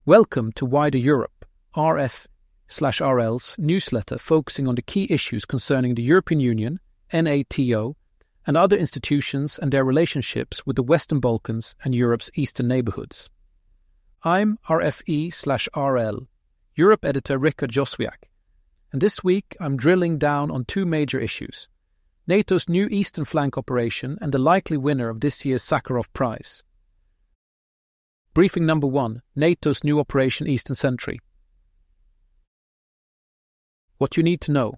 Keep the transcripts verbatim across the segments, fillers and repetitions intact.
Welcome to Wider Europe, R F slash R L's newsletter focusing on the key issues concerning the European Union, NATO, and other institutions and their relationships with the Western Balkans and Europe's eastern neighborhoods. I'm R F E slash R L, Europe editor Rikard Joswiak, and this week I'm drilling down on two major issues: NATO's new Eastern Flank operation and the likely winner of this year's Sakharov Prize. Briefing number one, NATO's new Operation Eastern Sentry. What you need to know.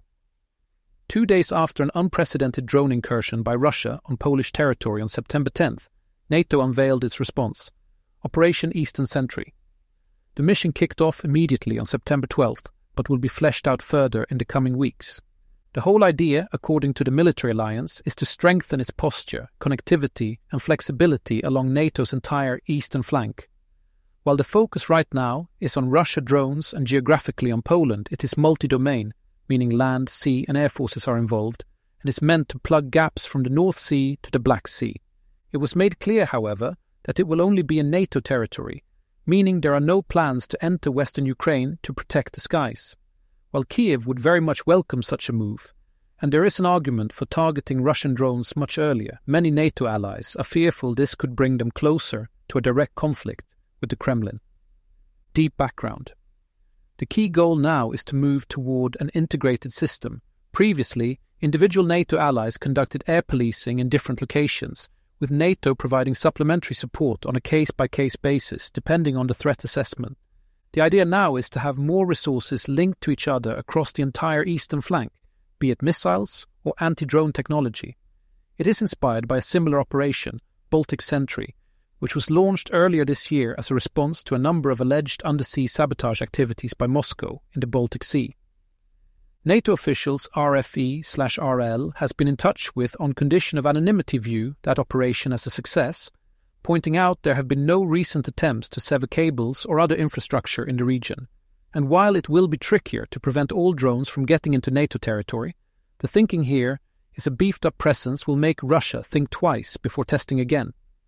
Two days after an unprecedented drone incursion by Russia on Polish territory on September tenth, NATO unveiled its response, Operation Eastern Sentry. The mission kicked off immediately on September twelfth, but will be fleshed out further in the coming weeks. The whole idea, according to the military alliance, is to strengthen its posture, connectivity, and flexibility along NATO's entire eastern flank. While the focus right now is on Russia drones and geographically on Poland, it is multi-domain, meaning land, sea, and air forces are involved, and is meant to plug gaps from the North Sea to the Black Sea. It was made clear, however, that it will only be in NATO territory, meaning there are no plans to enter western Ukraine to protect the skies. While Kiev would very much welcome such a move, and there is an argument for targeting Russian drones much earlier, many NATO allies are fearful this could bring them closer to a direct conflict with the Kremlin. Deep background. The key goal now is to move toward an integrated system. Previously, individual NATO allies conducted air policing in different locations, with NATO providing supplementary support on a case-by-case basis depending on the threat assessment. The idea now is to have more resources linked to each other across the entire eastern flank, be it missiles or anti-drone technology. It is inspired by a similar operation, Baltic Sentry, which was launched earlier this year as a response to a number of alleged undersea sabotage activities by Moscow in the Baltic Sea. NATO officials R F E slash R L has been in touch with on condition of anonymity view that operation as a success, pointing out there have been no recent attempts to sever cables or other infrastructure in the region. And while it will be trickier to prevent all drones from getting into NATO territory, the thinking here is a beefed-up presence will make Russia think twice before testing again.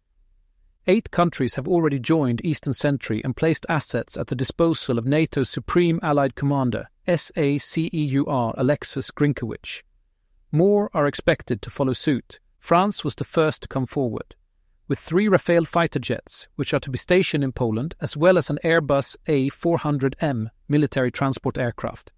Eight countries have already joined Eastern Sentry and placed assets at the disposal of NATO's Supreme Allied Commander, S A C E U R Alexis Grinkewicz. More are expected to follow suit. France was the first to come forward, with three Rafale fighter jets, which are to be stationed in Poland, as well as an Airbus A four hundred M military transport aircraft.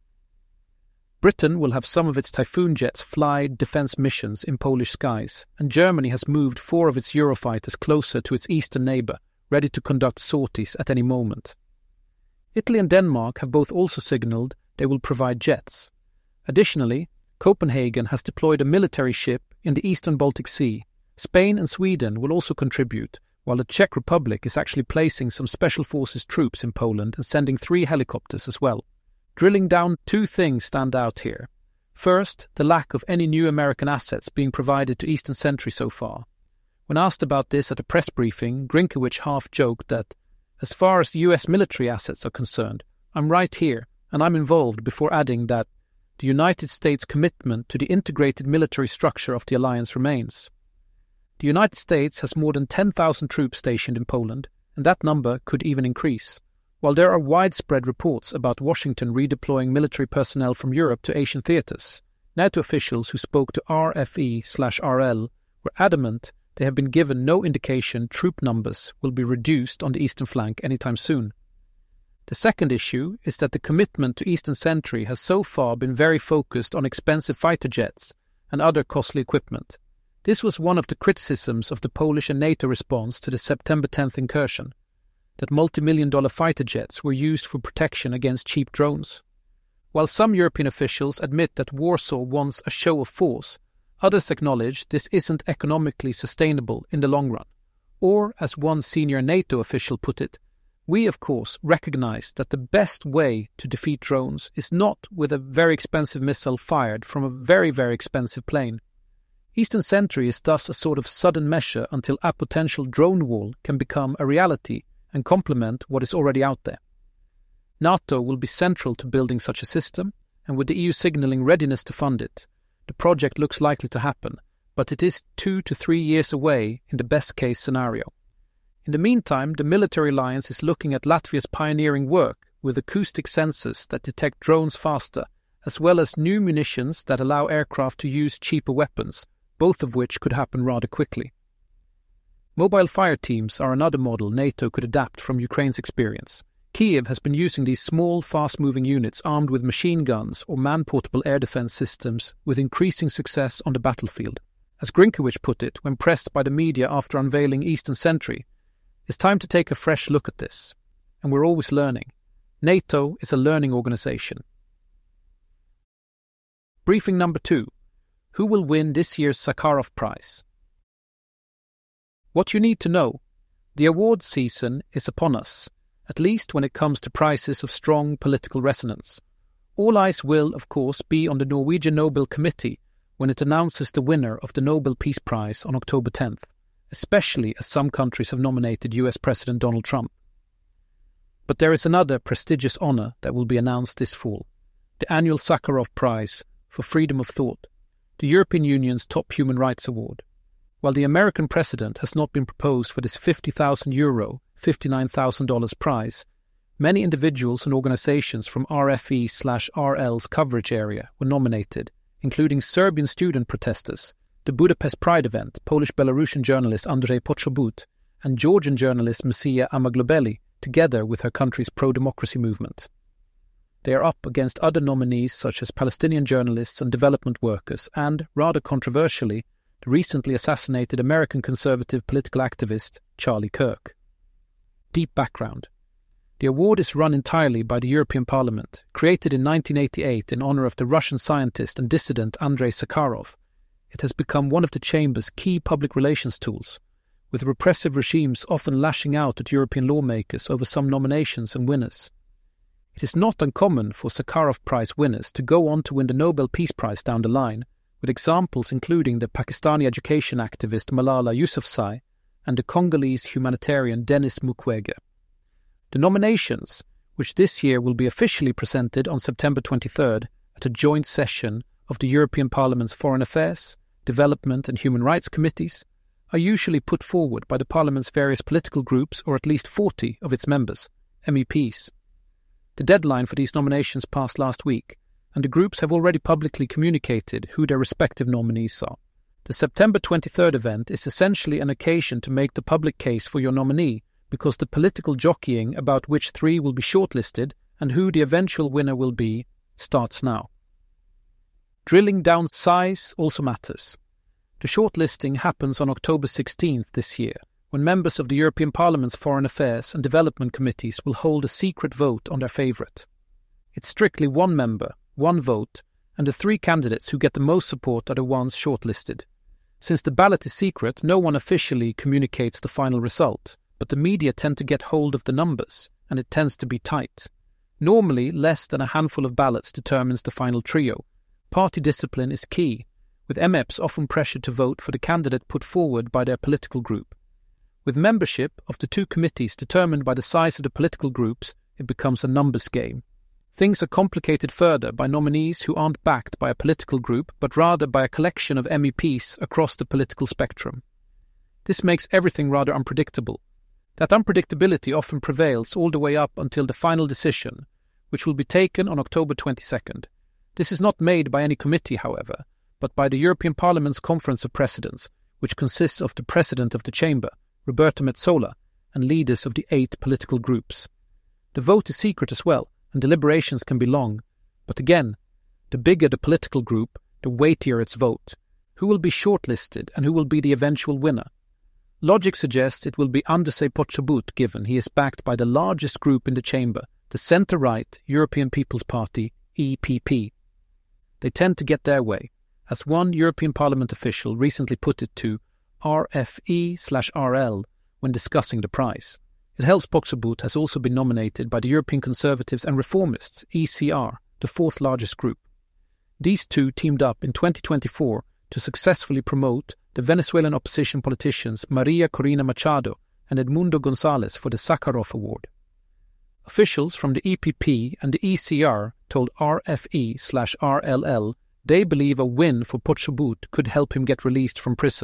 Britain will have some of its Typhoon jets fly defense missions in Polish skies, and Germany has moved four of its Eurofighters closer to its eastern neighbour, ready to conduct sorties at any moment. Italy and Denmark have both also signalled they will provide jets. Additionally, Copenhagen has deployed a military ship in the eastern Baltic Sea. Spain and Sweden will also contribute, while the Czech Republic is actually placing some Special Forces troops in Poland and sending three helicopters as well. Drilling down, two things stand out here. First, the lack of any new American assets being provided to Eastern Sentry so far. When asked about this at a press briefing, Grinkewicz half-joked that, as far as the U S military assets are concerned, I'm right here, and I'm involved, before adding that the United States' commitment to the integrated military structure of the alliance remains. The United States has more than ten thousand troops stationed in Poland, and that number could even increase. While there are widespread reports about Washington redeploying military personnel from Europe to Asian theaters, NATO officials who spoke to R F E slash R L were adamant they have been given no indication troop numbers will be reduced on the eastern flank anytime soon. The second issue is that the commitment to Eastern Sentry has so far been very focused on expensive fighter jets and other costly equipment. This was one of the criticisms of the Polish and NATO response to the September tenth incursion, that multi-million dollar fighter jets were used for protection against cheap drones. While some European officials admit that Warsaw wants a show of force, others acknowledge this isn't economically sustainable in the long run. Or, as one senior NATO official put it, we of course recognize that the best way to defeat drones is not with a very expensive missile fired from a very, very expensive plane. Eastern Sentry is thus a sort of sudden measure until a potential drone wall can become a reality and complement what is already out there. NATO will be central to building such a system, and with the E U signalling readiness to fund it, the project looks likely to happen, but it is two to three years away in the best-case scenario. In the meantime, the military alliance is looking at Latvia's pioneering work with acoustic sensors that detect drones faster, as well as new munitions that allow aircraft to use cheaper weapons, both of which could happen rather quickly. Mobile fire teams are another model NATO could adapt from Ukraine's experience. Kiev has been using these small, fast-moving units armed with machine guns or man-portable air defense systems with increasing success on the battlefield. As Grinkiewicz put it when pressed by the media after unveiling Eastern Sentry, it's time to take a fresh look at this. And we're always learning. NATO is a learning organization. Briefing number two. Who will win this year's Sakharov Prize? What you need to know. The awards season is upon us, at least when it comes to prizes of strong political resonance. All eyes will, of course, be on the Norwegian Nobel Committee when it announces the winner of the Nobel Peace Prize on October tenth, especially as some countries have nominated U S President Donald Trump. But there is another prestigious honor that will be announced this fall, the annual Sakharov Prize for Freedom of Thought, the European Union's top human rights award. While the American president has not been proposed for this fifty thousand euro, fifty-nine thousand dollars prize, many individuals and organizations from R F E slash R L's coverage area were nominated, including Serbian student protesters, the Budapest Pride event, Polish-Belarusian journalist Andrzej Poczobut, and Georgian journalist Messiah Amaglobeli, together with her country's pro-democracy movement. They are up against other nominees such as Palestinian journalists and development workers and, rather controversially, the recently assassinated American conservative political activist Charlie Kirk. Deep background. The award is run entirely by the European Parliament, created in nineteen eighty-eight in honor of the Russian scientist and dissident Andrei Sakharov. It has become one of the Chamber's key public relations tools, with repressive regimes often lashing out at European lawmakers over some nominations and winners. It is not uncommon for Sakharov Prize winners to go on to win the Nobel Peace Prize down the line, with examples including the Pakistani education activist Malala Yousafzai and the Congolese humanitarian Denis Mukwege. The nominations, which this year will be officially presented on September twenty-third at a joint session of the European Parliament's Foreign Affairs, Development and Human Rights Committees, are usually put forward by the Parliament's various political groups or at least forty of its members, M E Ps. The deadline for these nominations passed last week, and the groups have already publicly communicated who their respective nominees are. The September twenty-third event is essentially an occasion to make the public case for your nominee, because the political jockeying about which three will be shortlisted and who the eventual winner will be starts now. Drilling down size also matters. The shortlisting happens on October sixteenth this year, when members of the European Parliament's Foreign Affairs and Development Committees will hold a secret vote on their favourite. It's strictly one member, one vote, and the three candidates who get the most support are the ones shortlisted. Since the ballot is secret, no one officially communicates the final result, but the media tend to get hold of the numbers, and it tends to be tight. Normally, less than a handful of ballots determines the final trio. Party discipline is key, with M E Ps often pressured to vote for the candidate put forward by their political group. With membership of the two committees determined by the size of the political groups, it becomes a numbers game. Things are complicated further by nominees who aren't backed by a political group, but rather by a collection of M E Ps across the political spectrum. This makes everything rather unpredictable. That unpredictability often prevails all the way up until the final decision, which will be taken on October twenty-second. This is not made by any committee, however, but by the European Parliament's Conference of Presidents, which consists of the President of the Chamber, Roberta Metsola, and leaders of the eight political groups. The vote is secret as well, and deliberations can be long. But again, the bigger the political group, the weightier its vote. Who will be shortlisted and who will be the eventual winner? Logic suggests it will be Andrzej Poczobut, given he is backed by the largest group in the chamber, the centre-right European People's Party, E P P. They tend to get their way, as one European Parliament official recently put it to R F E slash R L when discussing the prize. It helps Poczobut has also been nominated by the European Conservatives and Reformists, E C R, the fourth largest group. These two teamed up in twenty twenty-four to successfully promote the Venezuelan opposition politicians Maria Corina Machado and Edmundo González for the Sakharov Award. Officials from the E P P and the E C R told R F E slash R L L they believe a win for Poczobut could help him get released from prison,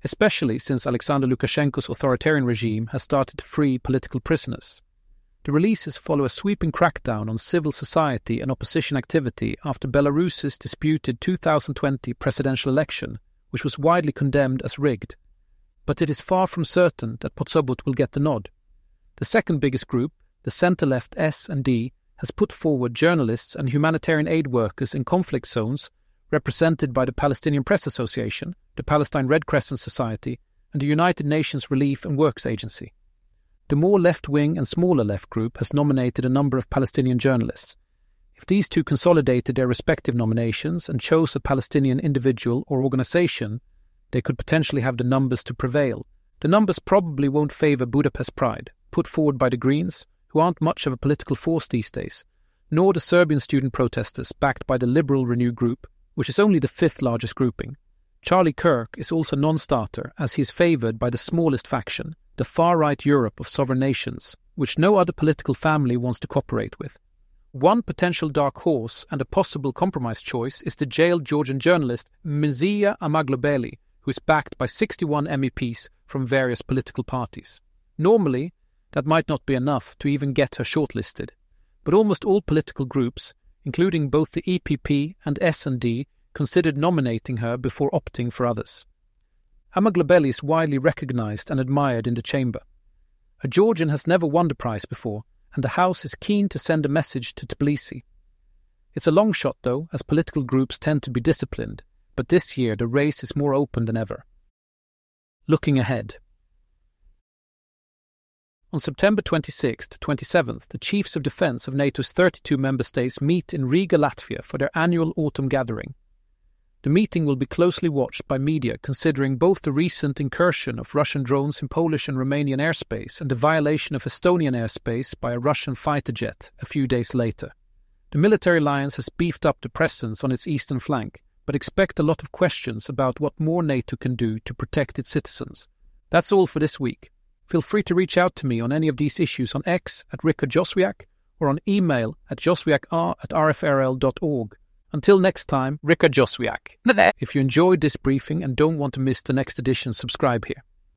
especially since Alexander Lukashenko's authoritarian regime has started to free political prisoners. The releases follow a sweeping crackdown on civil society and opposition activity after Belarus's disputed two thousand twenty presidential election, which was widely condemned as rigged. But it is far from certain that Poczobut will get the nod. The second biggest group, the centre-left S and D, has put forward journalists and humanitarian aid workers in conflict zones, represented by the Palestinian Press Association, the Palestine Red Crescent Society, and the United Nations Relief and Works Agency. The more left-wing and smaller left group has nominated a number of Palestinian journalists. If these two consolidated their respective nominations and chose a Palestinian individual or organization, they could potentially have the numbers to prevail. The numbers probably won't favor Budapest Pride, put forward by the Greens, who aren't much of a political force these days, nor the Serbian student protesters backed by the Liberal Renew group, which is only the fifth largest grouping. Charlie Kirk is also non-starter, as he is favoured by the smallest faction, the far-right Europe of sovereign nations, which no other political family wants to cooperate with. One potential dark horse and a possible compromise choice is the jailed Georgian journalist Mirziya Amaglobeli, who is backed by sixty-one M E Ps from various political parties. Normally, that might not be enough to even get her shortlisted, but almost all political groups, including both the E P P and S and D, considered nominating her before opting for others. Amaglobeli is widely recognized and admired in the chamber. A Georgian has never won the prize before, and the House is keen to send a message to Tbilisi. It's a long shot, though, as political groups tend to be disciplined, but this year the race is more open than ever. Looking ahead. On September twenty-sixth to twenty-seventh, the Chiefs of Defence of NATO's thirty-two member states meet in Riga, Latvia for their annual autumn gathering. The meeting will be closely watched by media, considering both the recent incursion of Russian drones in Polish and Romanian airspace and the violation of Estonian airspace by a Russian fighter jet a few days later. The military alliance has beefed up the presence on its eastern flank, but expect a lot of questions about what more NATO can do to protect its citizens. That's all for this week. Feel free to reach out to me on any of these issues on X at Rickard Joswiak or on email at joswiakr at r f r l dot org. Until next time, Rickard Joswiak. If you enjoyed this briefing and don't want to miss the next edition, subscribe here.